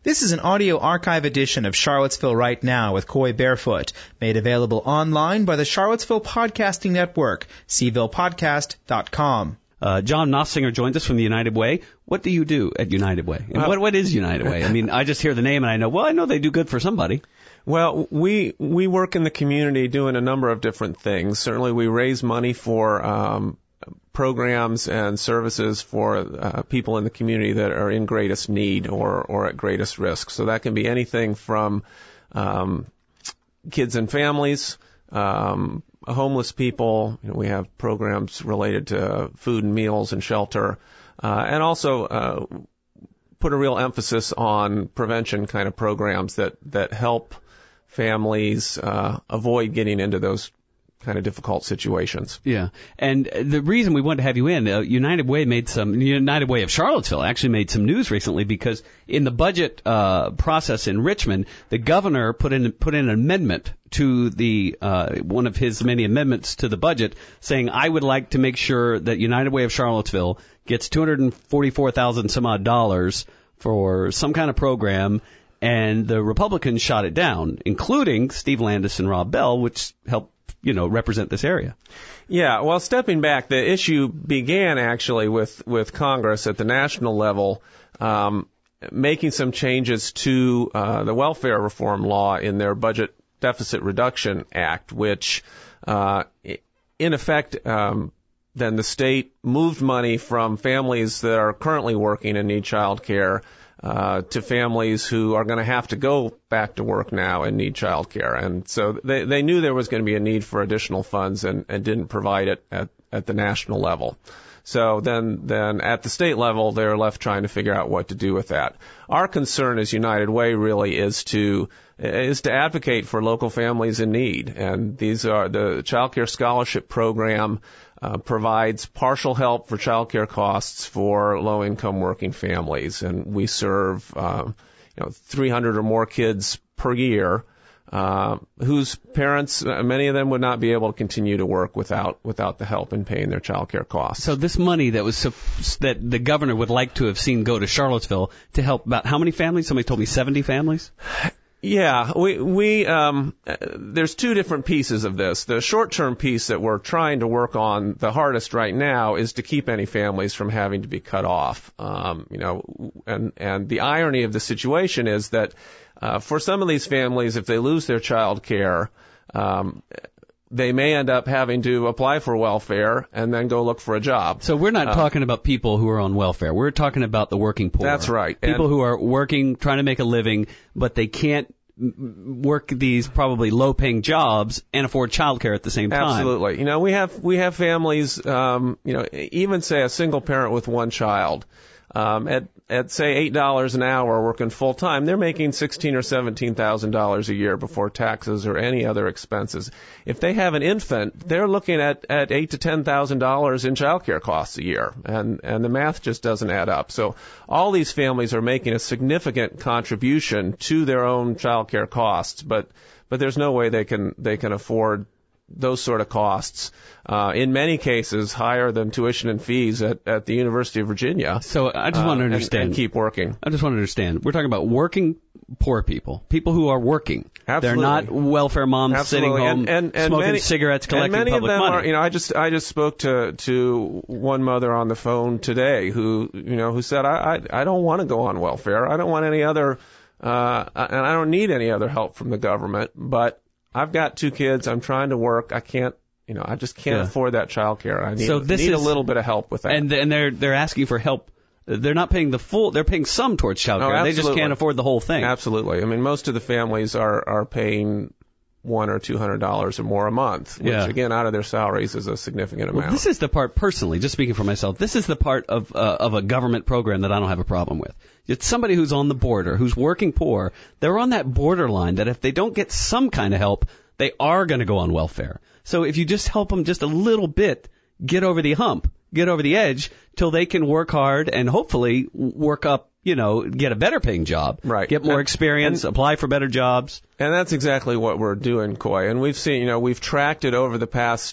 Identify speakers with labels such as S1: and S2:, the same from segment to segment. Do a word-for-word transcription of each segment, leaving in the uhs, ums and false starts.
S1: This is an audio archive edition of Charlottesville Right Now with Coy Barefoot, made available online by the Charlottesville Podcasting Network, c ville podcast dot com.
S2: Uh, John Nossinger joins us from the United Way. What do you do at United Way? And
S3: well,
S2: what what is United Way? I mean, I just hear the name and I know, well, I know they do good for somebody.
S3: Well, we we work in the community doing a number of different things. Certainly we raise money for um, programs and services for uh, people in the community that are in greatest need or, or at greatest risk. So that can be anything from um, kids and families, um, homeless people. You know, we have programs related to food and meals and shelter, uh, and also uh, put a real emphasis on prevention kind of programs that, that help families uh, avoid getting into those kind of difficult situations.
S2: Yeah, and the reason we wanted to have you in, uh, United Way made some, United Way of Charlottesville actually made some news recently because in the budget uh, process in Richmond, the governor put in put in an amendment to the uh, one of his many amendments to the budget, saying I would like to make sure that United Way of Charlottesville gets two hundred forty-four thousand some odd dollars for some kind of program. And the Republicans shot it down, including Steve Landis and Rob Bell, which helped, you know, represent this area.
S3: Yeah, well, stepping back, the issue began actually with, with Congress at the national level um, making some changes to uh, the welfare reform law in their Budget Deficit Reduction Act, which uh, in effect um, then the state moved money from families that are currently working and need child care Uh, to families who are going to have to go back to work now and need child care. And so they, they knew there was going to be a need for additional funds and, and didn't provide it at, at the national level. So then, then at the state level, they're left trying to figure out what to do with that. Our concern as United Way really is to is to advocate for local families in need. And these are the Child Care Scholarship Program uh, provides partial help for child care costs for low-income working families. And we serve uh, you know, three hundred or more kids per year uh, whose parents, uh, many of them would not be able to continue to work without without the help in paying their child care costs.
S2: So this money that was that the governor would like to have seen go to Charlottesville to help about how many families? Somebody told me seventy families?
S3: Yeah, we we um there's two different pieces of this. The short-term piece that we're trying to work on the hardest right now is to keep any families from having to be cut off. Um, you know, and and the irony of the situation is that uh, for some of these families, if they lose their child care, um, they may end up having to apply for welfare and then go look for a job.
S2: So we're not
S3: uh,
S2: talking about people who are on welfare. We're talking about the working poor.
S3: That's right.
S2: People
S3: and,
S2: who are working, trying to make a living, but they can't work these probably low-paying jobs and afford childcare at the same time.
S3: Absolutely. You know, we have we have families, um, you know, even say a single parent with one child, um, at at say eight dollars an hour working full time, they're making sixteen or seventeen thousand dollars a year before taxes or any other expenses. If they have an infant, they're looking at at eight to ten thousand dollars in childcare costs a year, and and the math just doesn't add up. So all these families are making a significant contribution to their own childcare costs, but but there's no way they can they can afford those sort of costs, uh, in many cases higher than tuition and fees at, at the University of Virginia.
S2: So I just want to
S3: uh,
S2: understand.
S3: And, and keep working.
S2: I just want to understand. We're talking about working poor people, people who are working.
S3: Absolutely.
S2: They're not welfare moms
S3: Absolutely.
S2: sitting home
S3: and, and, and
S2: smoking
S3: many,
S2: cigarettes, collecting
S3: and many
S2: public
S3: of them
S2: money.
S3: Are, you know, I just I just spoke to to one mother on the phone today who you know who said I I, I don't want to go on welfare. I don't want any other uh, and I don't need any other help from the government. But I've got two kids. I'm trying to work. I can't. You know, I just can't
S2: Yeah.
S3: afford that child care. I need,
S2: So this
S3: need
S2: is,
S3: a little bit of help with that.
S2: And and they're they're asking for help. They're not paying the full. They're paying some towards child care.
S3: Oh,
S2: they just can't afford the whole thing.
S3: Absolutely. I mean, most of the families are are paying one or two hundred dollars or more a month, which
S2: Yeah.
S3: again, out of their salaries, is a significant amount.
S2: Well, this is the part, personally, just speaking for myself, this is the part of uh, of a government program that I don't have a problem with. It's somebody who's on the border, who's working poor. They're on that borderline that if they don't get some kind of help, they are going to go on welfare. So if you just help them just a little bit, get over the hump, get over the edge, till they can work hard and hopefully work up, you know, get a better paying job,
S3: right.
S2: get more
S3: and,
S2: experience,
S3: and,
S2: apply for better jobs.
S3: And that's exactly what we're doing, Coy. And we've seen, you know, we've tracked it over the past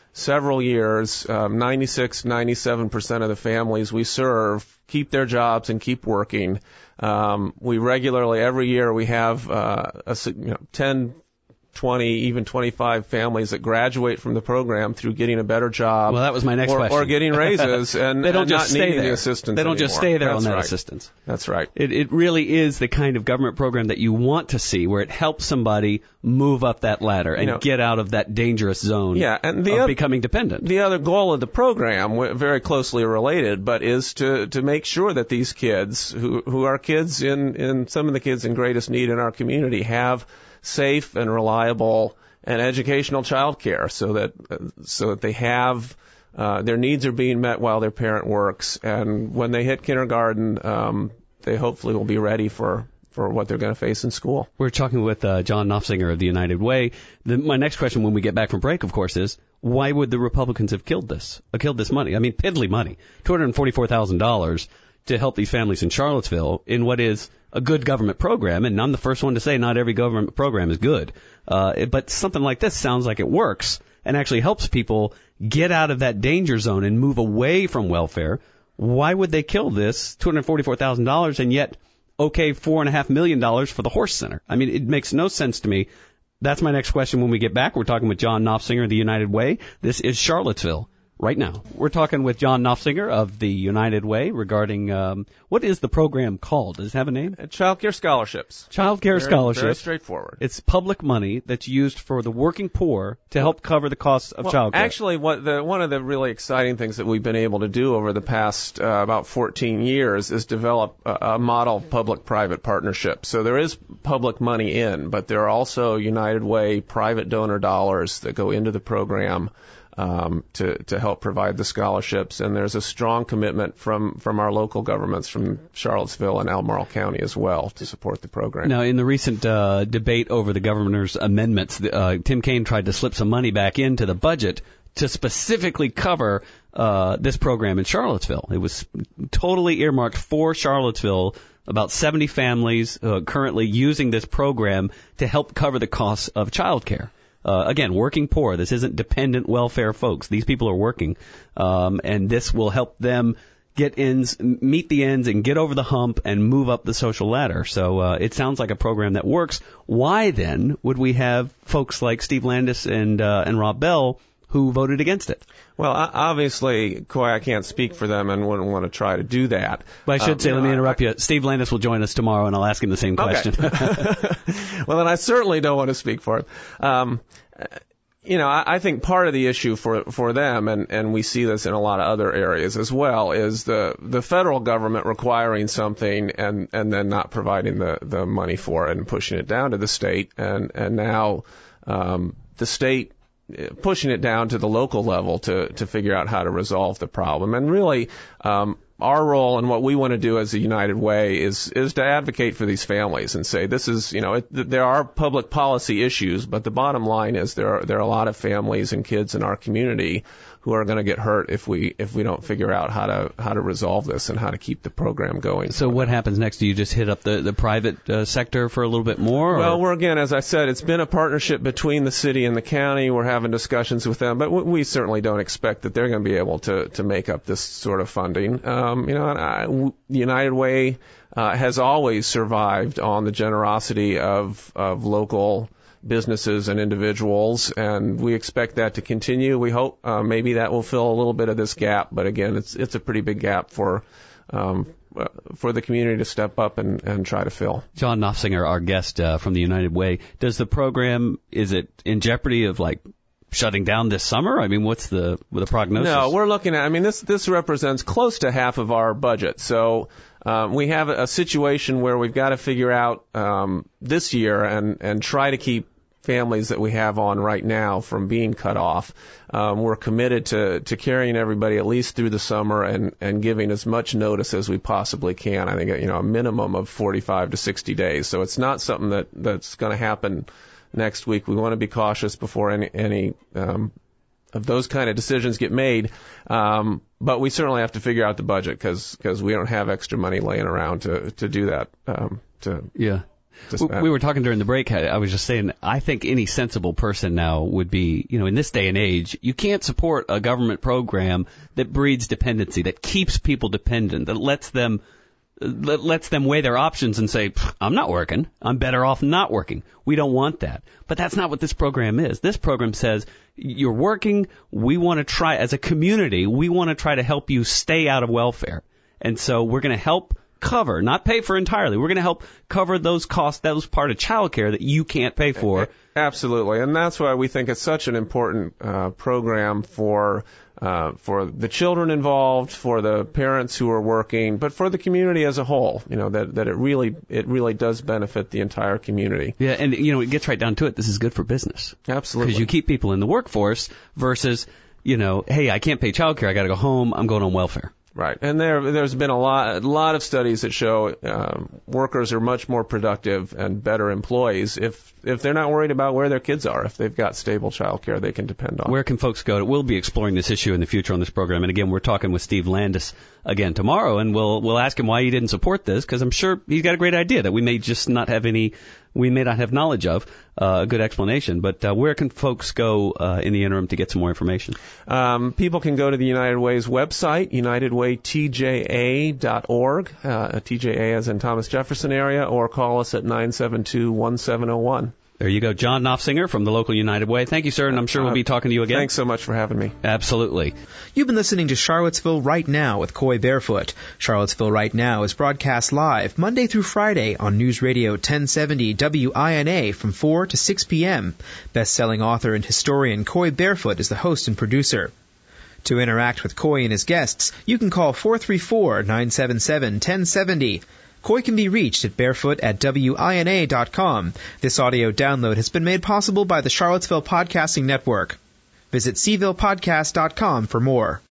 S3: several years. Um, ninety-six, ninety-seven percent of the families we serve keep their jobs and keep working. Um, we regularly, every year, we have uh, a, you know, ten, twenty, even twenty-five families that graduate from the program through getting a better job.
S2: Well, that was my next
S3: or,
S2: question.
S3: Or getting raises and,
S2: they don't
S3: and
S2: just
S3: not
S2: stay
S3: needing
S2: there.
S3: the assistance
S2: They don't
S3: anymore.
S2: just stay there
S3: That's
S2: on that
S3: right.
S2: assistance.
S3: That's right.
S2: It, it really is the kind of government program that you want to see, where it helps somebody move up that ladder and
S3: You know,
S2: get out of that dangerous zone
S3: yeah, and the
S2: of
S3: oth-
S2: becoming dependent.
S3: The other goal of the program, w- very closely related, but is to, to make sure that these kids, who, who are kids in, in some of the kids in greatest need in our community, have safe and reliable and educational child care, so that so that they have uh, their needs are being met while their parent works, and when they hit kindergarten, um, they hopefully will be ready for, for what they're going to face in school.
S2: We're talking with uh, John Nofsinger of the United Way. The, my next question when we get back from break, of course, is why would the Republicans have killed this? Uh, killed this money? I mean, piddly money, two hundred forty-four thousand dollars to help these families in Charlottesville in what is a good government program, and I'm the first one to say not every government program is good. Uh, but something like this sounds like it works and actually helps people get out of that danger zone and move away from welfare. Why would they kill this two hundred forty-four thousand dollars and yet okay four point five million dollars for the Horse Center? I mean, it makes no sense to me. That's my next question when we get back. We're talking with John Nofsinger of the United Way. This is Charlottesville right now. We're talking with John Nofsinger of the United Way regarding, um, what is the program called? Does it have a name?
S3: Uh, Child care scholarships.
S2: Child care
S3: Very-
S2: scholarships.
S3: Very straightforward.
S2: It's public money that's used for the working poor to help cover the costs of
S3: Well,
S2: child care.
S3: Actually, what the, one of the really exciting things that we've been able to do over the past uh, about fourteen years is develop a, a model public-private partnership. So there is public money in, but there are also United Way private donor dollars that go into the program um, to, to help provide the scholarships. And there's a strong commitment from, from our local governments, from Charlottesville and Albemarle County as well, to support the program.
S2: Now, in the recent uh, debate over the governor's amendments, uh, Tim Kaine tried to slip some money back into the budget to specifically cover uh, this program in Charlottesville. It was totally earmarked for Charlottesville, about seventy families uh, currently using this program to help cover the costs of child care. Uh, again, working poor. This isn't dependent welfare folks. These people are working, um, and this will help them get ends, meet the ends, and get over the hump and move up the social ladder. So uh, it sounds like a program that works. Why then would we have folks like Steve Landis and uh, and Rob Bell who voted against it?
S3: Well, obviously, Coy, I can't speak for them and wouldn't want to try to do that.
S2: But I should
S3: Um,
S2: say,
S3: you
S2: let
S3: know,
S2: me interrupt
S3: I,
S2: you. Steve Landis will join us tomorrow, and I'll ask him the same question.
S3: Okay. Well, then I certainly don't want to speak for him. Um, you know, I, I think part of the issue for for them, and, and we see this in a lot of other areas as well, is the the federal government requiring something and, and then not providing the, the money for it and pushing it down to the state, and and now um, the state pushing it down to the local level to to figure out how to resolve the problem. And really, um, our role and what we want to do as a United Way is is to advocate for these families and say this is, you know, it, there are public policy issues, but the bottom line is there are there are a lot of families and kids in our community who are going to get hurt if we if we don't figure out how to how to resolve this and how to keep the program going.
S2: So what happens next? Do you just hit up the the private uh, sector for a little bit more? Or?
S3: Well, we're again, as I said, it's been a partnership between the city and the county. We're having discussions with them, but we certainly don't expect that they're going to be able to to make up this sort of funding. Um, you know, and I, w- United Way uh, has always survived on the generosity of of local businesses and individuals, and we expect that to continue. We hope uh, maybe that will fill a little bit of this gap, but again, it's it's a pretty big gap for um, uh, for the community to step up and, and try to fill.
S2: John Nofsinger, our guest uh, from the United Way. Does the program, is it in jeopardy of like shutting down this summer? I mean, what's the the prognosis?
S3: No, we're looking at, I mean, this this represents close to half of our budget. So um, we have a, a situation where we've got to figure out um, this year and, and try to keep families that we have on right now from being cut off. Um, we're committed to, to carrying everybody at least through the summer and, and giving as much notice as we possibly can. I think, you know, a minimum of forty-five to sixty days. So it's not something that, that's going to happen next week. We want to be cautious before any, any um, of those kind of decisions get made. Um, but we certainly have to figure out the budget because because we don't have extra money laying around to, to do that. Um, to
S2: Yeah.
S3: Dispatch.
S2: We were talking during the break. I was just saying, I think any sensible person now would be, you know, in this day and age, you can't support a government program that breeds dependency, that keeps people dependent, that lets them let, lets them weigh their options and say, I'm not working. I'm better off not working. We don't want that. But that's not what this program is. This program says, you're working. We want to try, as a community, we want to try to help you stay out of welfare. And so we're going to help cover, not pay for entirely. We're going to help cover those costs, that was part of childcare that you can't pay for.
S3: Absolutely, and that's why we think it's such an important uh, program for uh, for the children involved, for the parents who are working, but for the community as a whole. You know that that it really it really does benefit the entire community.
S2: Yeah, and you know it gets right down to it. This is good for business.
S3: Absolutely,
S2: because you keep people in the workforce versus, you know, hey, I can't pay childcare. I got to go home. I'm going on welfare.
S3: Right, and there there's been a lot a lot of studies that show um, workers are much more productive and better employees if if they're not worried about where their kids are, if they've got stable child care they can depend on.
S2: Where can folks go? We'll be exploring this issue in the future on this program, and again, we're talking with Steve Landis again tomorrow, and we'll we'll ask him why he didn't support this, because I'm sure he's got a great idea that we may just not have any, we may not have knowledge of, uh, a good explanation. But uh, where can folks go uh, in the interim to get some more information?
S3: Um, people can go to the United Way's website, united way t j a dot org, uh, T J A as in Thomas Jefferson area, or call us at nine seven two, one seven zero one.
S2: There you go. John Knopfsinger from the local United Way. Thank you, sir, and I'm sure we'll be talking to you again.
S3: Thanks so much for having me.
S2: Absolutely.
S1: You've been listening to Charlottesville Right Now with Coy Barefoot. Charlottesville Right Now is broadcast live Monday through Friday on News Radio ten seventy W I N A from four to six p.m. Best-selling author and historian Coy Barefoot is the host and producer. To interact with Coy and his guests, you can call four three four, nine seven seven, one zero seven zero. Coy can be reached at barefoot at W I N A dot com. This audio download has been made possible by the Charlottesville Podcasting Network. Visit C ville podcast dot com for more.